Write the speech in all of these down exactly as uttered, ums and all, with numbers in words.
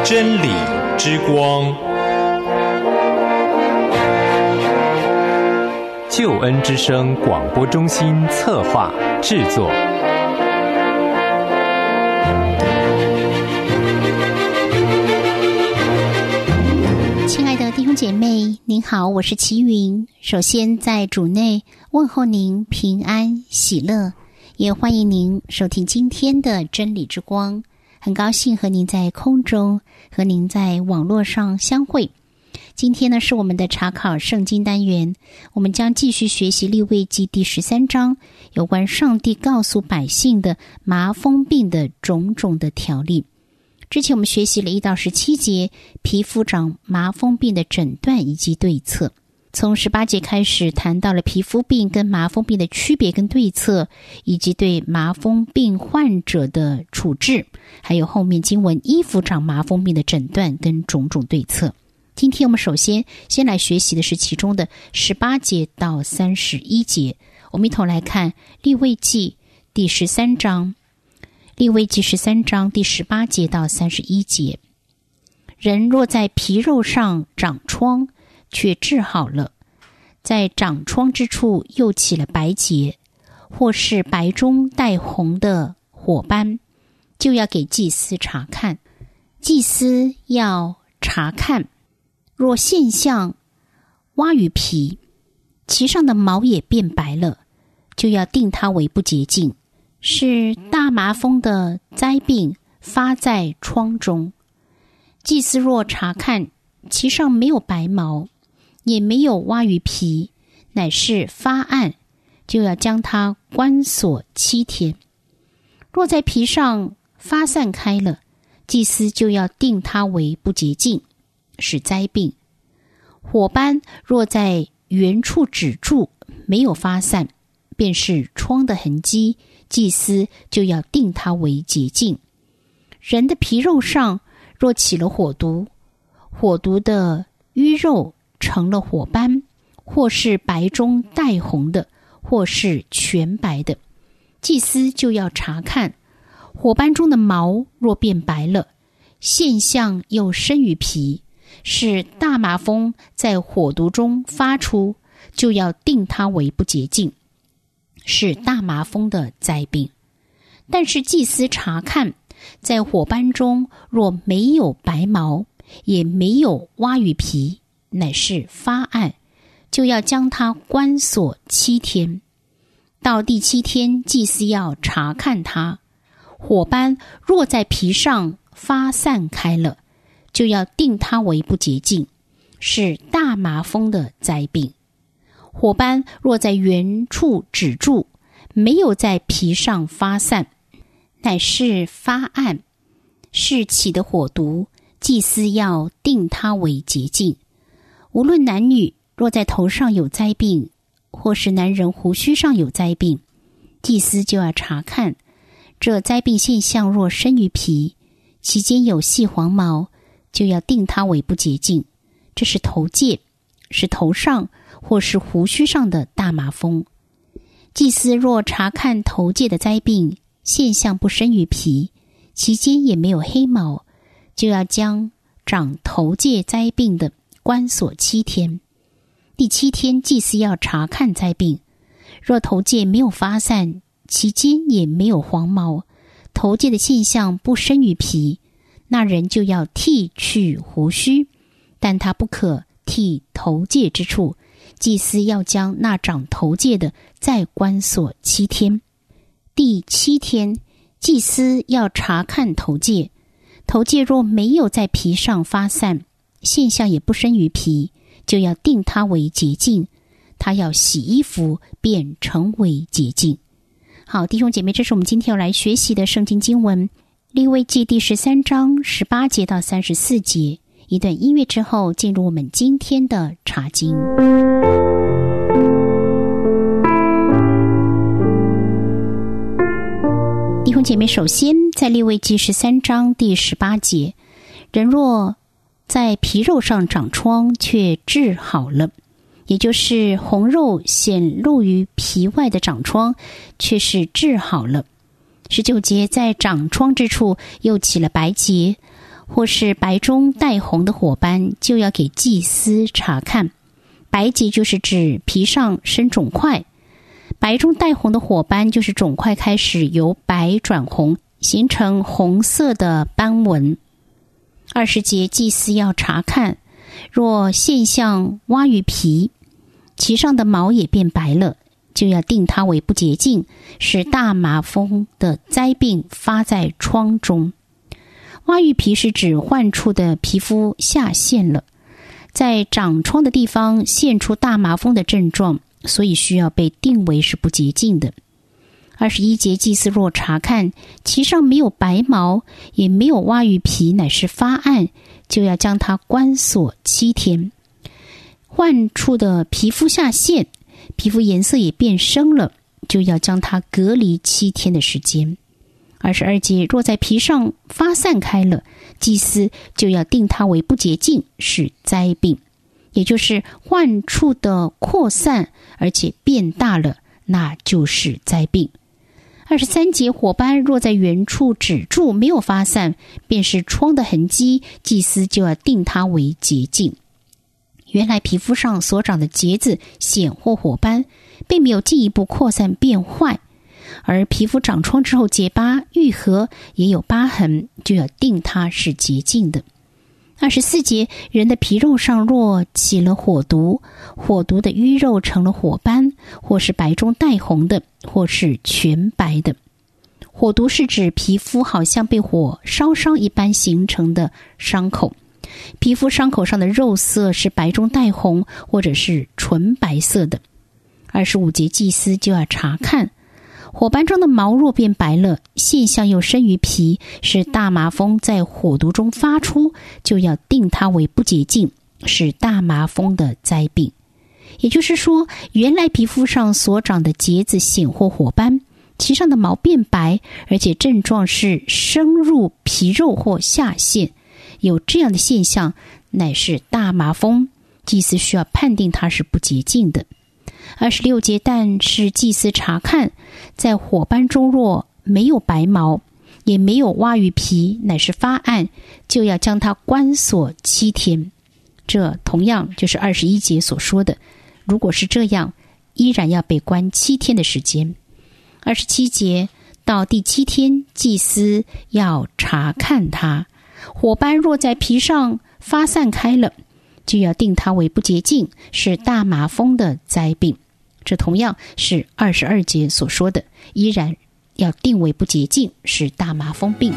真理之光，救恩之声广播中心策划制作。 亲爱的弟兄姐妹，您好，我是齐云。首先在主内问候您平安喜乐，也欢迎您收听今天的真理之光。很高兴和您在空中，和您在网络上相会。今天呢是我们的查考圣经单元，我们将继续学习利未记第十三章有关上帝告诉百姓的麻风病的种种的条例。之前我们学习了一到十七节皮肤长麻风病的诊断以及对策，从十八节开始谈到了皮肤病跟麻风病的区别跟对策，以及对麻风病患者的处置，还有后面经文衣服长麻风病的诊断跟种种对策。今天我们首先先来学习的是其中的十八节到三十一节，我们一同来看利未记第十三章。利未记十三章第十八节到三十一节，人若在皮肉上长疮，却治好了，在长疮之处又起了白结，或是白中带红的火斑，就要给祭司查看。祭司要查看，若现象蛙与皮，其上的毛也变白了，就要定它为不洁净，是大麻风的灾病发在疮中。祭司若查看，其上没有白毛，也没有蛙与皮，乃是发暗，就要将它关锁七天。若在皮上发散开了，祭司就要定它为不洁净，是灾病。火斑若在原处止住，没有发散，便是疮的痕迹，祭司就要定它为洁净。人的皮肉上若起了火毒，火毒的淤肉成了火斑，或是白中带红的，或是全白的，祭司就要查看。火斑中的毛若变白了，现象又生于皮，是大麻风在火毒中发出，就要定它为不洁净，是大麻风的灾病。但是祭司查看，在火斑中若没有白毛，也没有蛙与皮，乃是发暗，就要将它关锁七天。到第七天，祭司要查看它，火斑若在皮上发散开了，就要定它为不洁净，是大麻风的灾病。火斑若在原处止住，没有在皮上发散，乃是发暗，是起的火毒，祭司要定它为洁净。无论男女，若在头上有灾病，或是男人胡须上有灾病，祭司就要查看。这灾病现象若生于皮，其间有细黄毛，就要定它为不洁净，这是头疥，是头上或是胡须上的大麻风。祭司若查看头疥的灾病现象不生于皮，其间也没有黑毛，就要将长头疥灾病的关锁七天。第七天，祭司要查看灾病，若头疥没有发散，其间也没有黄毛，头疥的现象不生于皮，那人就要剃去胡须，但他不可剃头疥之处，祭司要将那长头疥的再关锁七天。第七天，祭司要查看头疥，头疥若没有在皮上发散，现象也不生于皮，就要定它为洁净，他要洗衣服便成为洁净。好，弟兄姐妹，这是我们今天要来学习的圣经经文，利未记第十三章十八节到三十四节。一段音乐之后，进入我们今天的查经。弟兄姐妹，首先在利未记十三章第十八节，人若在皮肉上长疮，却治好了，也就是红肉显露于皮外的长疮，却是治好了。十九节，在长疮之处又起了白结， 或是白中带红的火斑，就要给祭司查看。白节就是指皮上生肿块，白中带红的火斑就是肿块开始由白转红，形成红色的斑纹。二十节祭司要查看，若现象蛙鱼皮，其上的毛也变白了，就要定它为不洁净，使大麻风的灾病发在疮中。蛙鱼皮是指患处的皮肤下陷了，在长疮的地方现出大麻风的症状，所以需要被定为是不洁净的。二十一节祭司若查看，其上没有白毛，也没有蛙鱼皮，乃是发暗，就要将它关锁七天。患处的皮肤下陷，皮肤颜色也变深了，就要将它隔离七天的时间。二十二节，若在皮上发散开了，祭司就要定它为不洁净，是灾病，也就是患处的扩散而且变大了，那就是灾病。二十三节，火斑若在原处止住，没有发散，便是疮的痕迹，祭司就要定它为洁净。原来皮肤上所长的结子、癣或火斑并没有进一步扩散变坏，而皮肤长疮之后结疤愈合，也有疤痕，就要定它是洁净的。二十四节，人的皮肉上若起了火毒，火毒的淤肉成了火斑，或是白中带红的，或是全白的。火毒是指皮肤好像被火烧伤一般形成的伤口，皮肤伤口上的肉色是白中带红，或者是纯白色的。二十五节，祭司就要查看，火斑中的毛若变白了，现象又生于皮，是大麻风在火毒中发出，就要定它为不洁净，是大麻风的灾病。也就是说，原来皮肤上所长的结子、癣或火斑，其上的毛变白，而且症状是深入皮肉或下陷，有这样的现象，乃是大麻风，祭司需要判定它是不洁净的。二十六节，但是祭司查看，在火斑中若没有白毛，也没有蛙鱼皮，乃是发暗，就要将它关锁七天。这同样就是二十一节所说的，如果是这样，依然要被关七天的时间。二十七节，到第七天，祭司要查看它，火斑若在皮上发散开了，就要定它为不洁净，是大麻风的灾病。这同样是二十二节所说的，依然要定为不洁净，是大麻风病。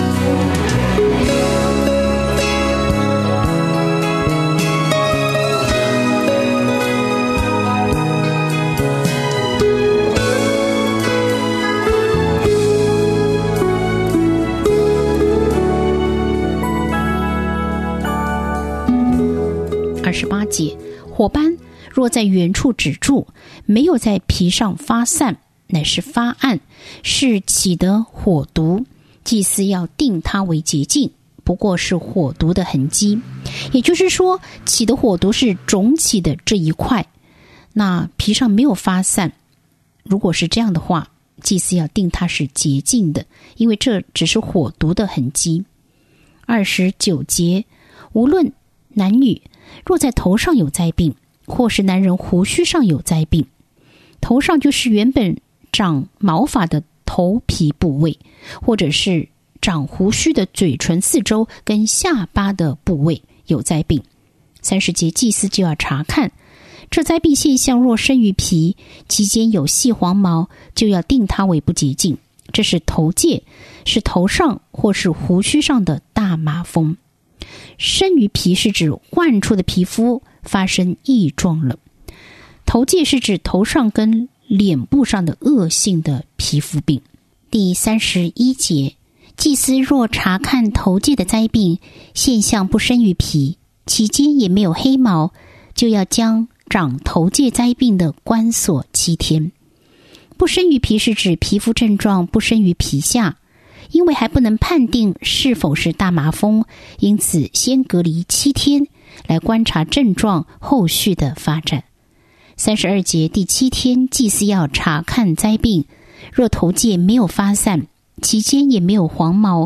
二十八节，火斑若在原处止住，没有在皮上发散，乃是发暗，是起的火毒，祭司要定它为洁净，不过是火毒的痕迹。也就是说，起的火毒是肿起的这一块，那皮上没有发散，如果是这样的话，祭司要定它是洁净的，因为这只是火毒的痕迹。二十九节，无论男女，若在头上有灾病，或是男人胡须上有灾病，头上就是原本长毛发的头皮部位，或者是长胡须的嘴唇四周跟下巴的部位有灾病。三十节，祭司就要查看，这灾病现象若生于皮，其间有细黄毛，就要定它为不洁净，这是头疥，是头上或是胡须上的大麻风。生于皮是指患处的皮肤发生异状了，头疥是指头上跟脸部上的恶性的皮肤病。第三十一节，祭司若查看头疥的灾病现象不生于皮，其间也没有黑毛，就要将长头疥灾病的关锁七天。不生于皮是指皮肤症状不生于皮下，因为还不能判定是否是大麻风，因此先隔离七天来观察症状后续的发展。三十二节，第七天，祭司要查看灾病，若头疥没有发散，其间也没有黄毛，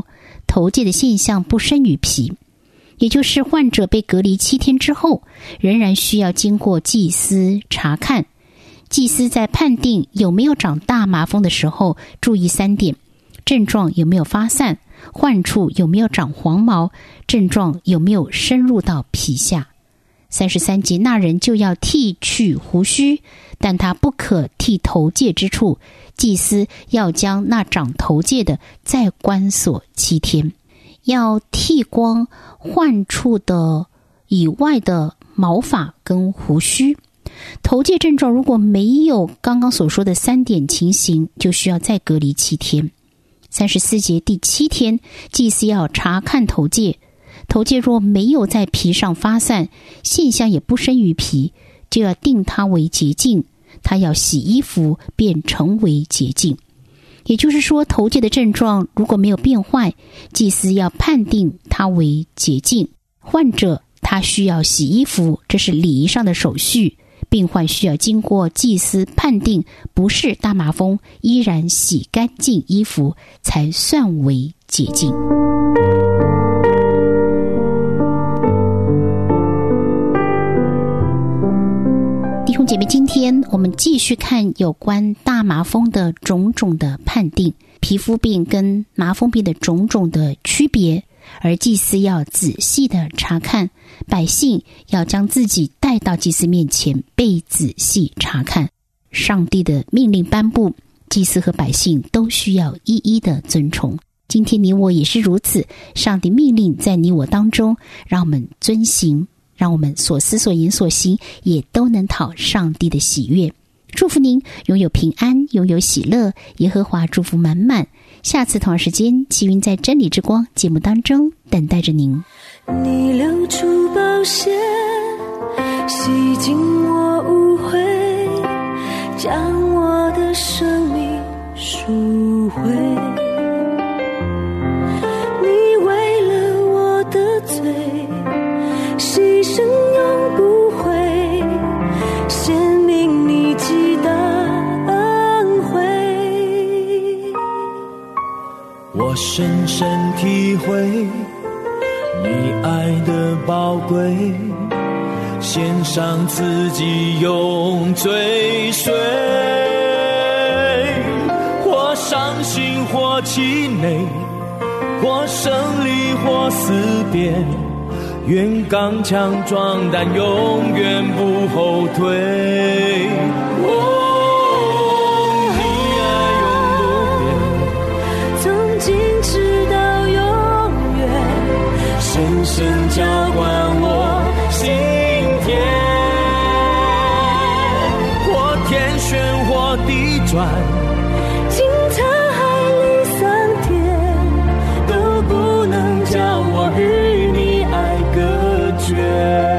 头疥的现象不生于皮，也就是患者被隔离七天之后，仍然需要经过祭司查看。祭司在判定有没有长大麻风的时候，注意三点：症状有没有发散，患处有没有长黄毛，症状有没有深入到皮下。三十三节，那人就要剃去胡须，但他不可剃头疥之处，祭司要将那长头疥的再关锁七天，要剃光患处的以外的毛发跟胡须。头疥症状如果没有刚刚所说的三点情形，就需要再隔离七天。三十四节第七天，祭司要查看头疥，头疥若没有在皮上发散，现象也不生于皮，就要定它为洁净，他要洗衣服便成为洁净。也就是说，头疥的症状如果没有变坏，祭司要判定它为洁净，患者他需要洗衣服，这是礼仪上的手续。病患需要经过祭司判定不是大麻风，依然洗干净衣服，才算为洁净。弟兄姐妹，今天我们继续看有关大麻风的种种的判定，皮肤病跟麻风病的种种的区别，而祭司要仔细的查看，百姓要将自己带到祭司面前被仔细查看。上帝的命令颁布，祭司和百姓都需要一一的遵从。今天你我也是如此，上帝命令在你我当中，让我们遵行，让我们所思所言所行也都能讨上帝的喜悦。祝福您拥有平安，拥有喜乐，耶和华祝福满满。下次同样时间，齐云在真理之光节目当中等待着您。 你流出宝血，洗净我污秽，将我的生命赎回。你为了我的罪，牺牲永不悔，显明你极大恩惠。 我深深体会你爱的宝贵，献上自己永追随，或伤心或气馁，或胜利或思辨，愿刚强壮胆，永远不后退。深深浇灌我心田，或天旋或地转， 经沧海里桑田，都不能叫我与你爱隔绝。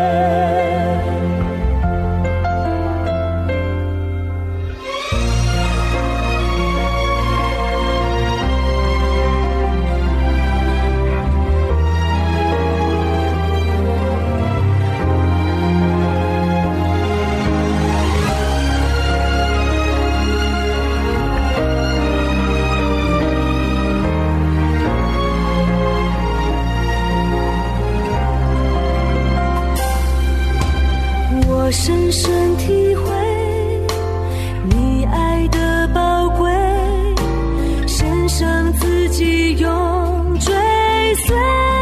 深深体会你爱的宝贵，献上自己永追随，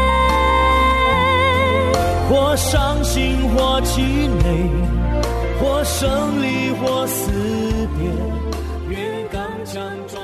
或伤心或气馁，或胜利或思辨，愿刚强壮